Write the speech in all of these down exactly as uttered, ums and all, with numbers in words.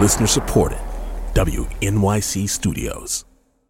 Listener supported. W N Y C Studios.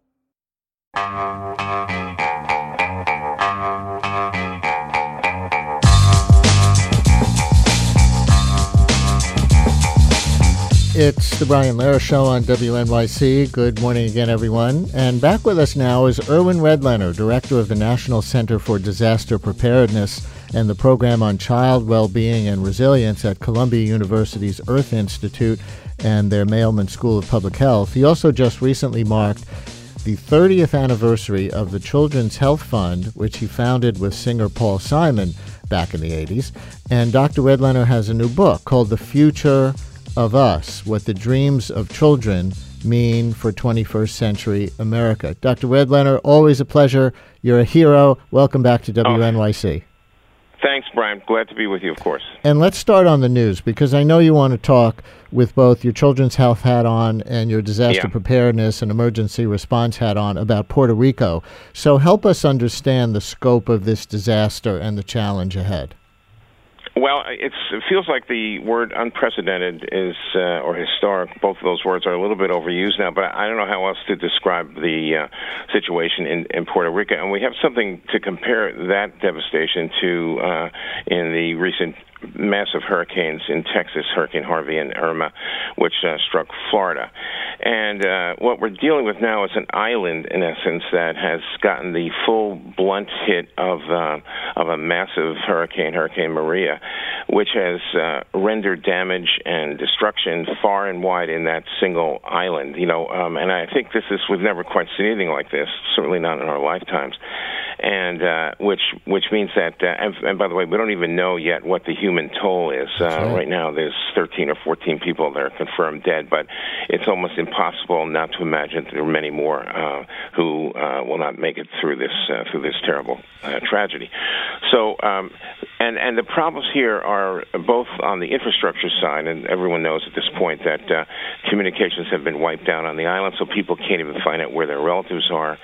It's the Brian Lehrer Show on W N Y C. Good morning again, everyone. And back with us now is Erwin Redlener, Director of the National Center for Disaster Preparedness and the Program on Child Well-Being and Resilience at Columbia University's Earth Institute and their Mailman School of Public Health. He also just recently marked the thirtieth anniversary of the Children's Health Fund, which he founded with singer Paul Simon back in the eighties. And Doctor Redlener has a new book called The Future of Us, What the Dreams of Children Mean for twenty-first Century America. Doctor Redlener, always a pleasure. You're a hero. Welcome back to W N Y C. Oh, thanks, Brian. Glad to be with you, of course. And let's start on the news, because I know you want to talk with both your children's health hat on and your disaster yeah. preparedness and emergency response hat on about Puerto Rico. So help us understand the scope of this disaster and the challenge ahead. Well, it's, it feels like the word unprecedented is, uh, or historic, both of those words are a little bit overused now, but I don't know how else to describe the uh, situation in, in Puerto Rico. And we have something to compare that devastation to uh, in the recent massive hurricanes in Texas, Hurricane Harvey and Irma, which uh, struck Florida. And uh, what we're dealing with now is an island, in essence, that has gotten the full blunt hit of uh, of a massive hurricane, Hurricane Maria, which has uh, rendered damage and destruction far and wide in that single island. You know, um, and I think this is we've never quite seen anything like this, certainly not in our lifetimes. And uh, which which means that, uh, and, and by the way, we don't even know yet what the human toll is. Uh, right. right now, there's thirteen or fourteen people that are confirmed dead, but it's almost impossible not to imagine that there are many more uh, who uh, will not make it through this uh, through this terrible uh, tragedy. So, um, and and the problems here are both on the infrastructure side, and everyone knows at this point that uh, communications have been wiped out on the island, so people can't even find out where their relatives are.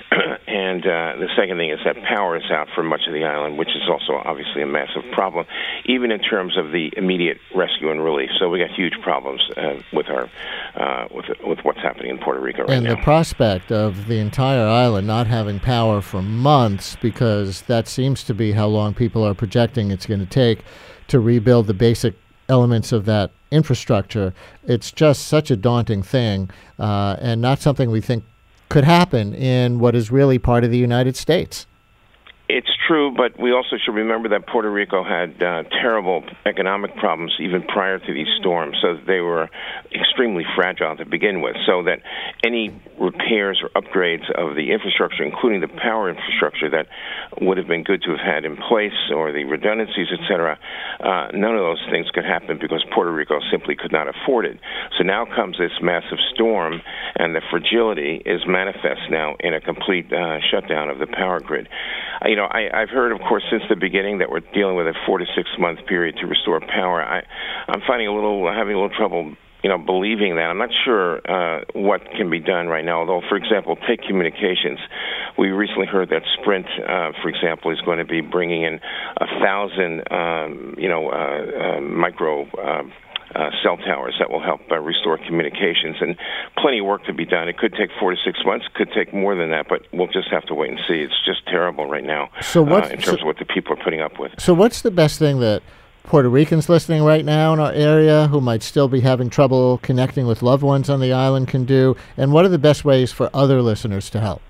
And uh, the second thing is that power is out for much of the island, which is also obviously a massive problem, even in terms of the immediate rescue and relief. So we got huge problems uh, with our uh, with with what's happening in Puerto Rico right and now. And the prospect of the entire island not having power for months, because that seems to be how long people are projecting it's going to take to rebuild the basic elements of that infrastructure. It's just such a daunting thing, uh, and not something we think could happen in what is really part of the United States. It's true, but we also should remember that Puerto Rico had uh, terrible economic problems even prior to these storms, so they were extremely fragile to begin with, so that any repairs or upgrades of the infrastructure, including the power infrastructure that would have been good to have had in place, or the redundancies, et cetera, uh, none of those things could happen because Puerto Rico simply could not afford it. So now comes this massive storm, and the fragility is manifest now in a complete uh, shutdown of the power grid. Uh, You know, I, I've heard, of course, since the beginning that we're dealing with a four to six month period to restore power. I, I'm finding a little, having a little trouble, you know, believing that. I'm not sure uh, what can be done right now. Although, for example, take communications. We recently heard that Sprint, uh, for example, is going to be bringing in a thousand, um, you know, uh, uh, micro. Uh, Uh, cell towers that will help uh, restore communications, and plenty of work to be done. It could take four to six months, could take more than that, but we'll just have to wait and see. It's just terrible right now so what, uh, in terms so, of what the people are putting up with. So what's the best thing that Puerto Ricans listening right now in our area who might still be having trouble connecting with loved ones on the island can do, and what are the best ways for other listeners to help?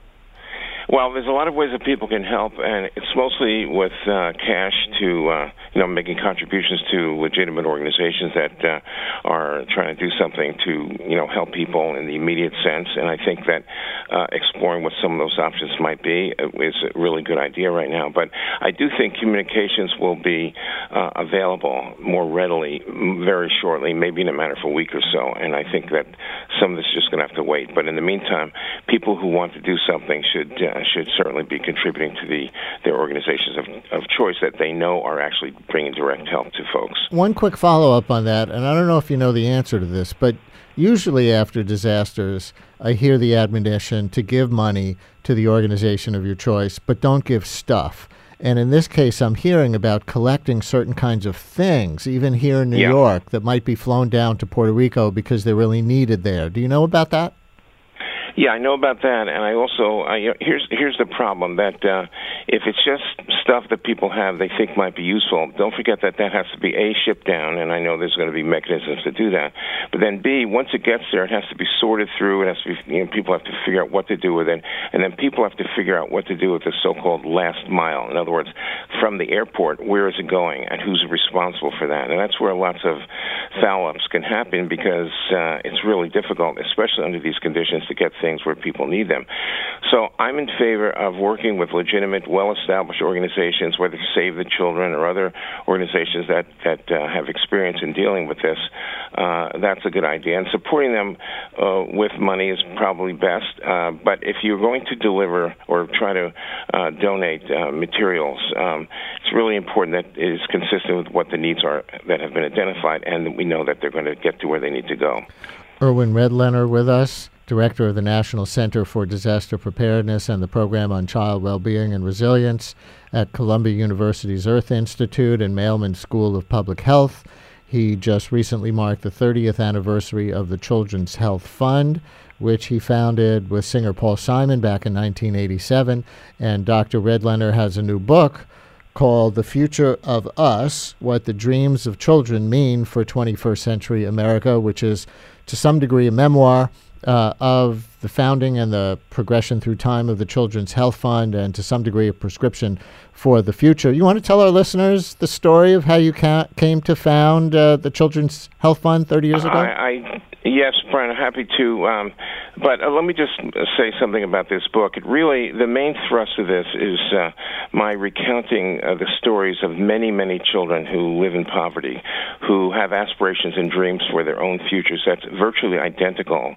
Well, there's a lot of ways that people can help, and it's mostly with uh, cash to, uh, you know, making contributions to legitimate organizations that uh, are trying to do something to, you know, help people in the immediate sense. And I think that uh, exploring what some of those options might be is a really good idea right now. But I do think communications will be uh, available more readily very shortly, maybe in a matter of a week or so. And I think that some of this is just going to have to wait. But in the meantime, people who want to do something should uh, should certainly be contributing to the their organizations of, of choice that they know are actually bringing direct help to folks. One quick follow-up on that, and I don't know if you know the answer to this, but usually after disasters, I hear the admonition to give money to the organization of your choice, but don't give stuff. And in this case, I'm hearing about collecting certain kinds of things, even here in New yeah. York, that might be flown down to Puerto Rico because they're really needed there. Do you know about that? Yeah, I know about that, and I also I, here's here's the problem that uh, if it's just stuff that people have they think might be useful, don't forget that that has to be A, shipped down, and I know there's going to be mechanisms to do that. But then B, once it gets there, it has to be sorted through. It has to be, you know, people have to figure out what to do with it, and then people have to figure out what to do with the so-called last mile. In other words, from the airport, where is it going, and who's responsible for that? And that's where lots of foul-ups can happen because uh, it's really difficult, especially under these conditions, to get things where people need them. So I'm in favor of working with legitimate, well-established organizations, whether Save the Children or other organizations that, that uh, have experience in dealing with this. Uh, that's a good idea. And supporting them uh, with money is probably best. Uh, but if you're going to deliver or try to uh, donate uh, materials, um, it's really important that it is consistent with what the needs are that have been identified and that we know that they're going to get to where they need to go. Erwin Redlener with us, Director of the National Center for Disaster Preparedness and the Program on Child Wellbeing and Resilience at Columbia University's Earth Institute and Mailman School of Public Health. He just recently marked the thirtieth anniversary of the Children's Health Fund, which he founded with singer Paul Simon back in nineteen eighty-seven. And Doctor Redlener has a new book called The Future of Us, What the Dreams of Children Mean for twenty-first Century America, which is to some degree a memoir uh, of the founding and the progression through time of the Children's Health Fund, and to some degree a prescription for the future. You want to tell our listeners the story of how you ca- came to found uh, the Children's Health Fund thirty years ago? I, I Yes, Brian, I'm happy to. Um, but uh, let me just say something about this book. It really, the main thrust of this is uh, my recounting uh, the stories of many, many children who live in poverty, who have aspirations and dreams for their own futures that's virtually identical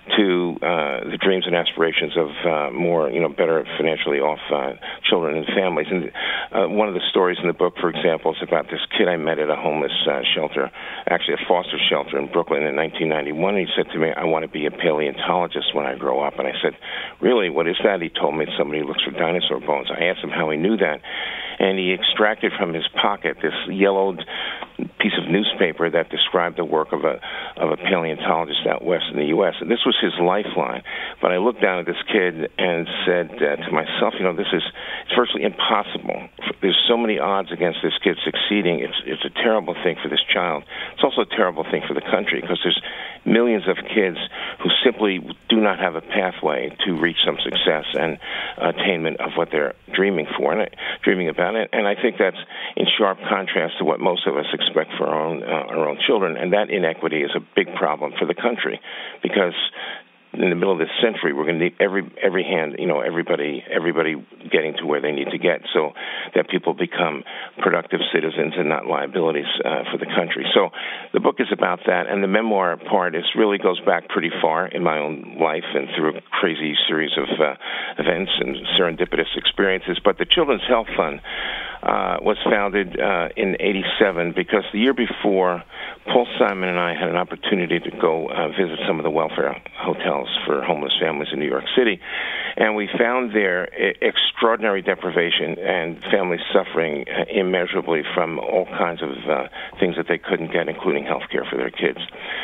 to uh, the dreams and aspirations of uh, more, you know, better financially off uh, children and families. And uh, one of the stories in the book, for example, is about this kid I met at a homeless uh, shelter, actually a foster shelter in Brooklyn in nineteen ninety-one. He said to me, I want to be a paleontologist when I grow up. And I said, really, what is that? He told me it's somebody who looks for dinosaur bones. I asked him how he knew that. And he extracted from his pocket this yellowed piece of newspaper that described the work of a of a paleontologist out west in the U S And this was his lifeline. But I looked down at this kid and said uh, to myself, you know, this is it's virtually impossible. There's so many odds against this kid succeeding. It's it's a terrible thing for this child. It's also a terrible thing for the country because there's millions of kids who simply do not have a pathway to reach some success and attainment of what they're dreaming for and dreaming about it. And I think that's in sharp contrast to what most of us expect for our own uh, our own children. And that inequity is a big problem for the country because in the middle of this century, we're going to need every every hand, you know, everybody everybody getting to where they need to get, so that people become productive citizens and not liabilities uh, for the country. So the book is about that, and the memoir part is really goes back pretty far in my own life and through a crazy series of uh, events and serendipitous experiences. But the Children's Health Fund uh, was founded uh, in eighty-seven because the year before, Paul Simon and I had an opportunity to go uh, visit some of the welfare hotels for homeless families in New York City, and we found there extraordinary deprivation and families suffering immeasurably from all kinds of uh, things that they couldn't get, including health care for their kids.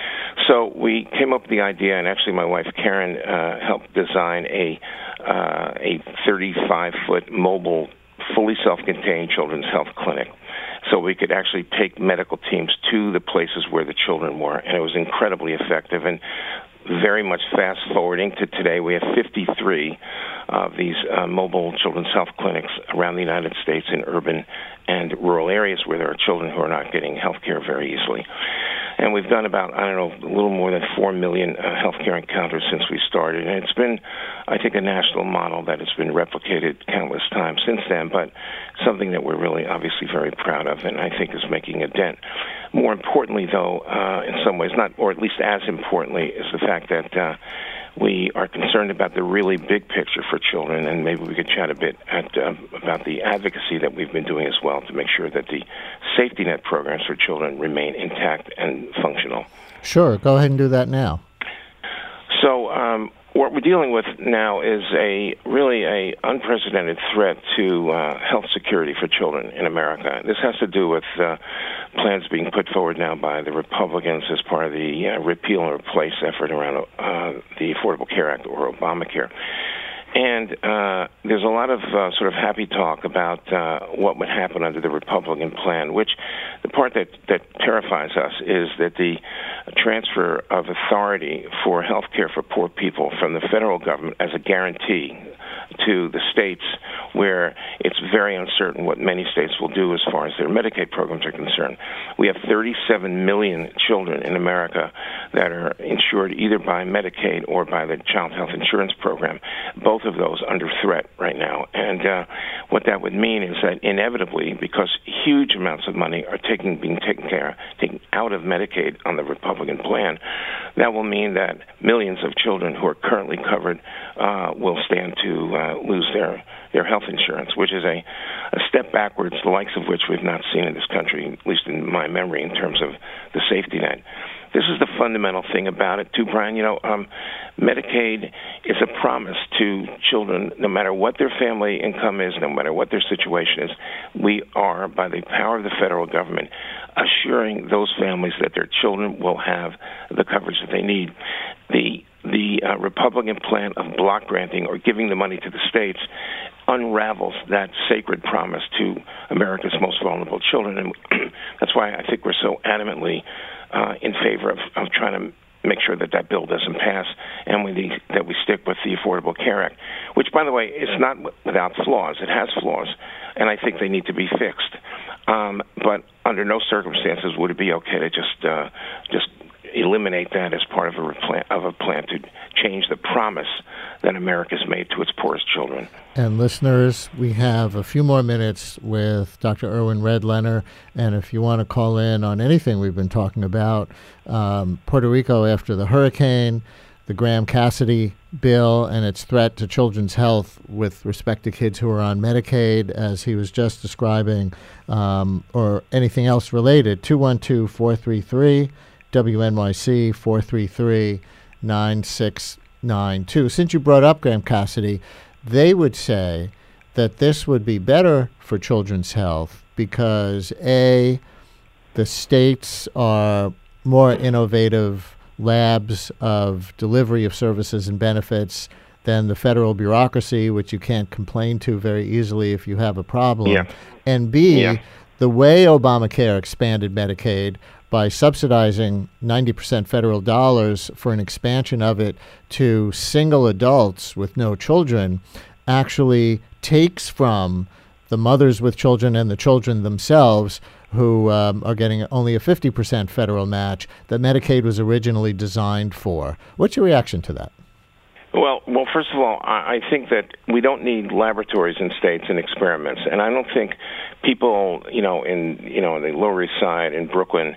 So we came up with the idea, and actually my wife Karen uh, helped design a uh, a thirty-five foot mobile, fully self-contained children's health clinic. So we could actually take medical teams to the places where the children were, and it was incredibly effective. And very much fast forwarding to today, we have fifty-three of these uh, mobile children's health clinics around the United States in urban and rural areas where there are children who are not getting health care very easily. And we've done about, I don't know, a little more than four million uh, healthcare encounters since we started. And it's been, I think, a national model that has been replicated countless times since then, but something that we're really obviously very proud of and I think is making a dent. More importantly, though, uh, in some ways, not, or at least as importantly, is the fact that uh, we are concerned about the really big picture for children, and maybe we could chat a bit at, uh, about the advocacy that we've been doing as well to make sure that the safety net programs for children remain intact and functional. Sure. Go ahead and do that now. So um, what we're dealing with now is a really a unprecedented threat to uh, health security for children in America. This has to do with uh, plans being put forward now by the Republicans as part of the uh, repeal and replace effort around uh, the Affordable Care Act, or Obamacare. And uh, there's a lot of uh, sort of happy talk about uh, what would happen under the Republican plan, which the part that, that terrifies us is that the transfer of authority for health care for poor people from the federal government as a guarantee to the states, where it's very uncertain what many states will do as far as their Medicaid programs are concerned. We have thirty-seven million children in America that are insured either by Medicaid or by the Child Health Insurance Program, both of those under threat right now. And uh, what that would mean is that inevitably, because huge amounts of money are taking, being taken care, taken out of Medicaid on the Republican plan, that will mean that millions of children who are currently covered uh, will stand to uh, lose their, their health insurance, which is a, a step backwards, the likes of which we've not seen in this country, at least in my memory, in terms of the safety net. This is the fundamental thing about it, too, Brian. You know, um, Medicaid is a promise to children, no matter what their family income is, no matter what their situation is. We are, by the power of the federal government, assuring those families that their children will have the coverage that they need. The the uh, Republican plan of block granting or giving the money to the states unravels that sacred promise to America's most vulnerable children. And that's why I think we're so adamantly uh, in favor of, of trying to make sure that that bill doesn't pass, and we need, that we stick with the Affordable Care Act, which, by the way, is not without flaws. It has flaws, and I think they need to be fixed. Um, but under no circumstances would it be okay to just uh, just eliminate that as part of a replan- of a plan to change the promise that America's made to its poorest children. And listeners, we have a few more minutes with Doctor Erwin Redlener, and if you want to call in on anything we've been talking about, um, Puerto Rico after the hurricane, the Graham Cassidy bill and its threat to children's health with respect to kids who are on Medicaid, as he was just describing, um, or anything else related, two one two, four three three, W N Y C, four three three, nine six nine two. Since you brought up Graham Cassidy, they would say that this would be better for children's health because, A, the states are more innovative labs of delivery of services and benefits than the federal bureaucracy, which you can't complain to very easily if you have a problem. Yeah. And B, yeah. the way Obamacare expanded Medicaid by subsidizing ninety percent federal dollars for an expansion of it to single adults with no children actually takes from the mothers with children and the children themselves, who um, are getting only a fifty percent federal match that Medicaid was originally designed for. What's your reaction to that? Well, well, first of all, I think that we don't need laboratories in states and experiments, and I don't think people, you know, in you know, in the Lower East Side in Brooklyn,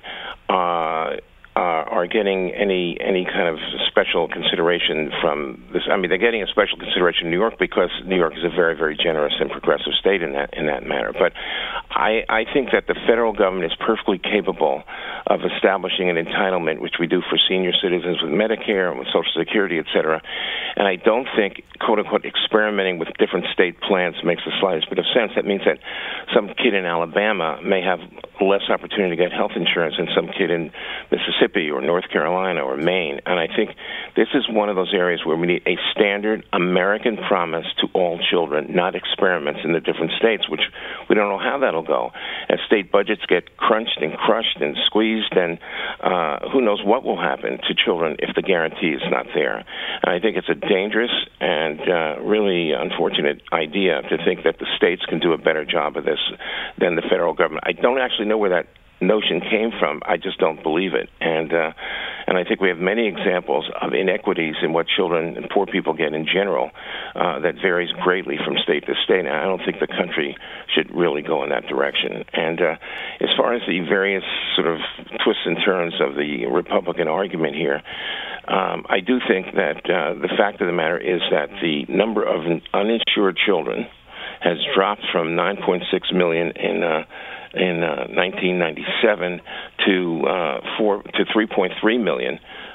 uh, uh, are getting any any kind of special consideration from this. I mean, they're getting a special consideration in New York because New York is a very, very generous and progressive state in that in that matter. But I, I think that the federal government is perfectly capable of establishing an entitlement, which we do for senior citizens with Medicare and with Social Security, et cetera. And I don't think, quote unquote, experimenting with different state plans makes the slightest bit of sense. That means that some kid in Alabama may have less opportunity to get health insurance than some kid in Mississippi or North Carolina or Maine. And I think this is one of those areas where we need a standard American promise to all children, not experiments in the different states, which we don't know how that'll go. As state budgets get crunched and crushed and squeezed, and uh, who knows what will happen to children if the guarantee is not there. And I think it's a dangerous and uh, really unfortunate idea to think that the states can do a better job of this than the federal government. I don't actually know where that notion came from. I just don't believe it. And uh, and I think we have many examples of inequities in what children and poor people get in general uh, that varies greatly from state to state. And I don't think the country should really go in that direction. And uh, as far as the various sort of twists and turns of the Republican argument here, um, I do think that uh, the fact of the matter is that the number of uninsured children has dropped from nine point six million in uh, in uh, nineteen ninety-seven to uh, four to three point three million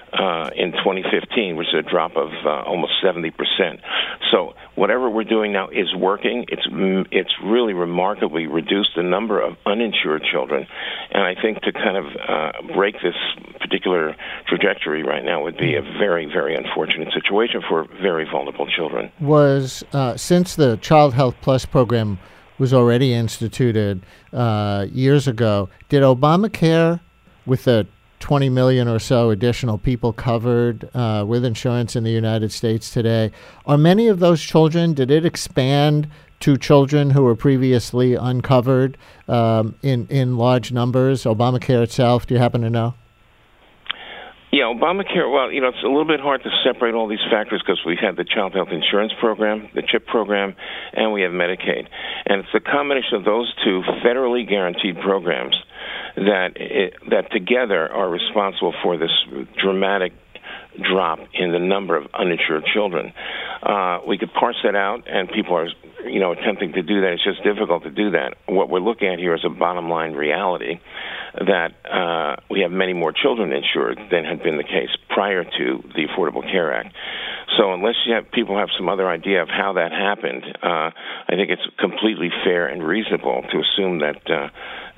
uh, in twenty fifteen, which is a drop of uh, almost seventy percent. So whatever we're doing now is working. It's it's really remarkably reduced the number of uninsured children, and I think to kind of uh, break this particular trajectory right now would be a very, very unfortunate situation for very vulnerable children. Was uh, since the Child Health Plus program was already instituted uh, years ago, did Obamacare, with the twenty million or so additional people covered uh, with insurance in the United States today, are many of those children, did it expand to children who were previously uncovered um, in, in large numbers? Obamacare itself, do you happen to know? Yeah, Obamacare, well, you know, it's a little bit hard to separate all these factors because we had the Child Health Insurance Program, the CHIP program, and we have Medicaid. And it's a combination of those two federally guaranteed programs that it, that together are responsible for this dramatic drop in the number of uninsured children. Uh, we could parse that out, and people are, you know, attempting to do that. It's just difficult to do that. What we're looking at here is a bottom line reality that uh, we have many more children insured than had been the case prior to the Affordable Care Act. So unless you have, people have some other idea of how that happened, uh, I think it's completely fair and reasonable to assume that uh,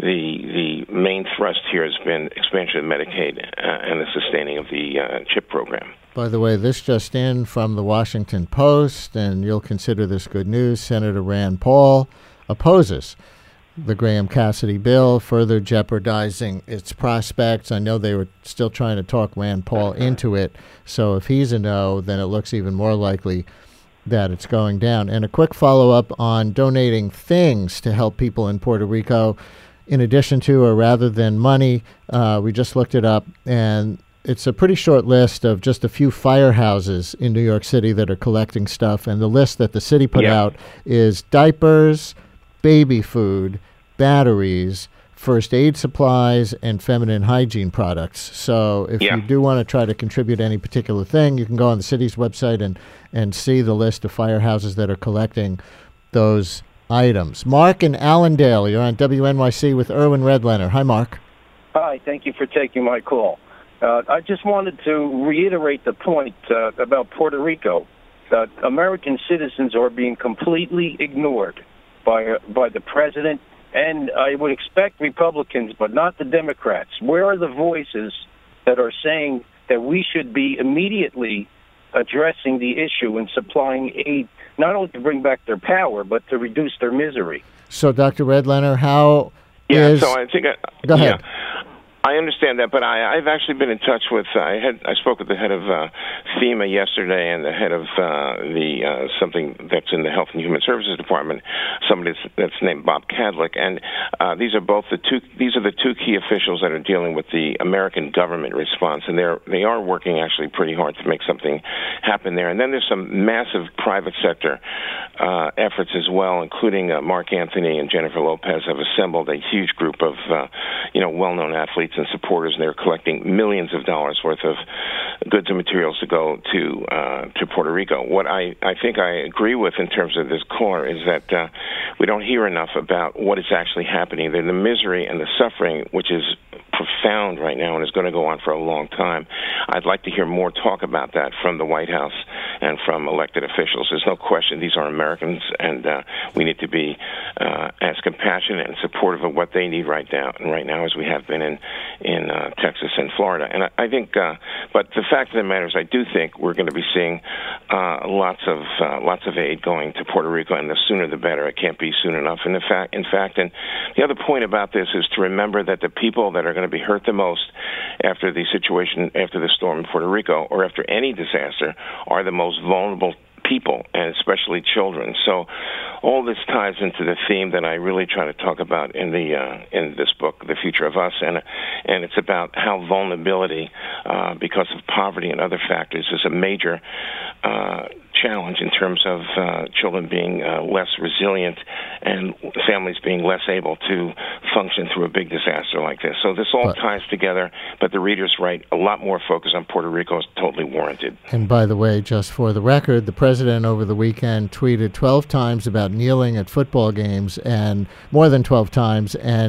the the main thrust here has been expansion of Medicaid uh, and the sustaining of the uh, CHIP program. By the way, this just in from the Washington Post, and you'll consider this good news. Senator Rand Paul opposes the Graham Cassidy bill, further jeopardizing its prospects. I know they were still trying to talk Rand Paul into it, so if he's a no, then it looks even more likely that it's going down. And a quick follow-up on donating things to help people in Puerto Rico, in addition to or rather than money. Uh, we just looked it up, and it's a pretty short list of just a few firehouses in New York City that are collecting stuff, and the list that the city put yeah. out is diapers, baby food, batteries, first aid supplies, and feminine hygiene products. So if yeah. you do want to try to contribute any particular thing, you can go on the city's website and, and see the list of firehouses that are collecting those items. Mark in Allendale, you're on W N Y C with Erwin Redlener. Hi, Mark. Hi, thank you for taking my call. Uh, I just wanted to reiterate the point uh, about Puerto Rico, that American citizens are being completely ignored by uh, by the president, and I would expect Republicans, but not the Democrats. Where are the voices that are saying that we should be immediately addressing the issue and supplying aid, not only to bring back their power, but to reduce their misery? So, Doctor Redlener, how yeah, is... so I think... I, Go ahead. Yeah. I understand that, but I, I've actually been in touch with. Uh, I had I spoke with the head of uh, FEMA yesterday, and the head of uh, the uh, something that's in the Health and Human Services Department. Somebody that's, that's named Bob Cadlick, and uh, these are both the two. These are the two key officials that are dealing with the American government response, and they're they are working actually pretty hard to make something happen there. And then there's some massive private sector uh, efforts as well, including uh, Mark Anthony and Jennifer Lopez have assembled a huge group of uh, you know well-known athletes and supporters, and they're collecting millions of dollars worth of goods and materials to go to uh, to Puerto Rico. What I, I think I agree with in terms of this caller is that uh, we don't hear enough about what is actually happening. The, the misery and the suffering, which is profound right now and is going to go on for a long time. I'd like to hear more talk about that from the White House and from elected officials. There's no question these are Americans, and uh, we need to be uh, as compassionate and supportive of what they need right now, and right now as we have been in in uh, Texas and Florida. And I, I think, uh, but the fact of the matter is, I do think we're going to be seeing uh, lots of uh, lots of aid going to Puerto Rico, and the sooner the better. It can't be soon enough. And in fact, in fact, and the other point about this is to remember that the people that are going to be hurt the most after the situation, after the storm in Puerto Rico, or after any disaster, are the most vulnerable people, and especially children. So all this ties into the theme that I really try to talk about in the uh, in this book, The Future of Us, and and it's about how vulnerability, uh, because of poverty and other factors, is a major uh, challenge in terms of uh, children being uh, less resilient and families being less able to function through a big disaster like this. So this all but, ties together, but the reader's right. A lot more focus on Puerto Rico is totally warranted. And by the way, just for the record, the president over the weekend tweeted twelve times about kneeling at football games, and more than twelve times, and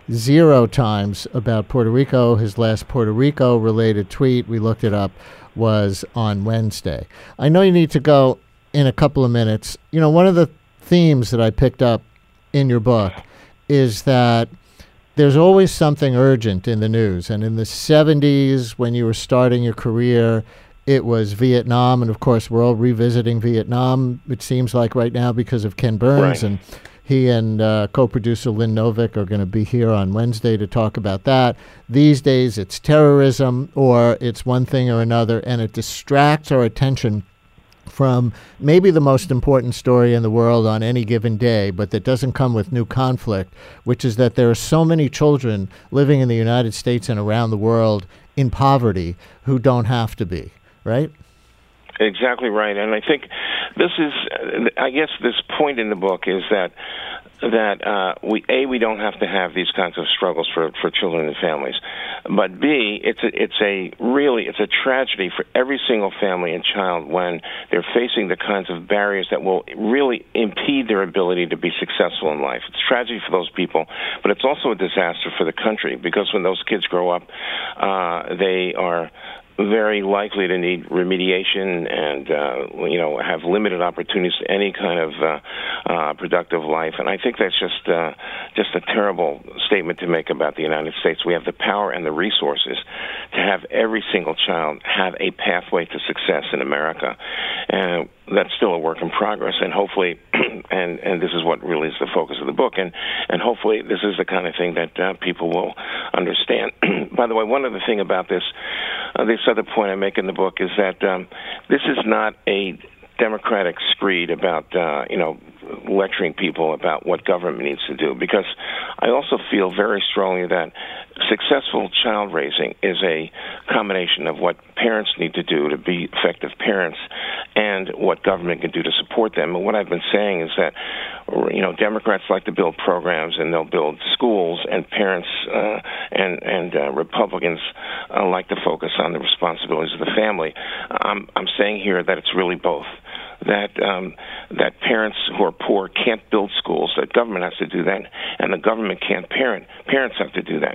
zero times about Puerto Rico. His last Puerto Rico-related tweet, we looked it up, was on Wednesday. I know you need to go in a couple of minutes. You know, one of the themes that I picked up in your book is that there's always something urgent in the news. And in the seventies, when you were starting your career, it was Vietnam. And, of course, we're all revisiting Vietnam, it seems like right now, because of Ken Burns. Right. And he and uh, co-producer Lynn Novick are going to be here on Wednesday to talk about that. These days, it's terrorism or it's one thing or another, and it distracts our attention from maybe the most important story in the world on any given day, but that doesn't come with new conflict, which is that there are so many children living in the United States and around the world in poverty who don't have to be, right? Exactly right. And I think this is, I guess this point in the book is that that uh, we a we don't have to have these kinds of struggles for, for children and families, but b it's a, it's a really it's a tragedy for every single family and child when they're facing the kinds of barriers that will really impede their ability to be successful in life. It's a tragedy for those people, but it's also a disaster for the country, because when those kids grow up, uh, they are very likely to need remediation and, uh, you know, have limited opportunities to any kind of uh, uh, productive life. And I think that's just uh, just a terrible statement to make about the United States. We have the power and the resources to have every single child have a pathway to success in America. And that's still a work in progress, and hopefully, and, and this is what really is the focus of the book, and, and hopefully this is the kind of thing that uh, people will understand. By the way, one other thing about this, uh, this other point I make in the book is that um, this is not a democratic screed about, uh, you know, lecturing people about what government needs to do, because I also feel very strongly that successful child raising is a combination of what parents need to do to be effective parents and what government can do to support them. And what I've been saying is that, you know, Democrats like to build programs and they'll build schools, and parents uh, and and uh, Republicans uh, like to focus on the responsibilities of the family. I'm I'm saying here that it's really both. That um, that parents who are poor can't build schools, that government has to do that, and the government can't parent. Parents have to do that.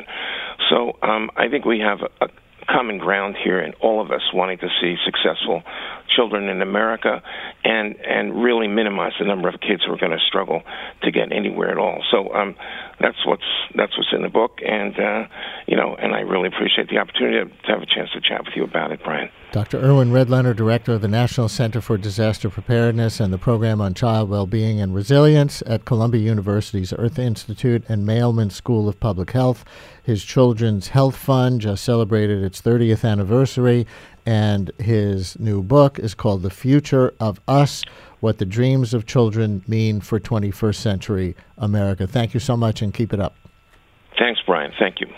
So um, I think we have a, a common ground here in all of us wanting to see successful children in America and and really minimize the number of kids who are going to struggle to get anywhere at all. So um, that's what's that's what's in the book, and uh, you know, and I really appreciate the opportunity to have a chance to chat with you about it, Brian. Doctor Erwin Redlener, Director of the National Center for Disaster Preparedness and the Program on Child Well-Being and Resilience at Columbia University's Earth Institute and Mailman School of Public Health. His Children's Health Fund just celebrated its thirtieth anniversary, and his new book is called The Future of Us, What the Dreams of Children Mean for twenty-first Century America. Thank you so much, and keep it up. Thanks, Brian. Thank you.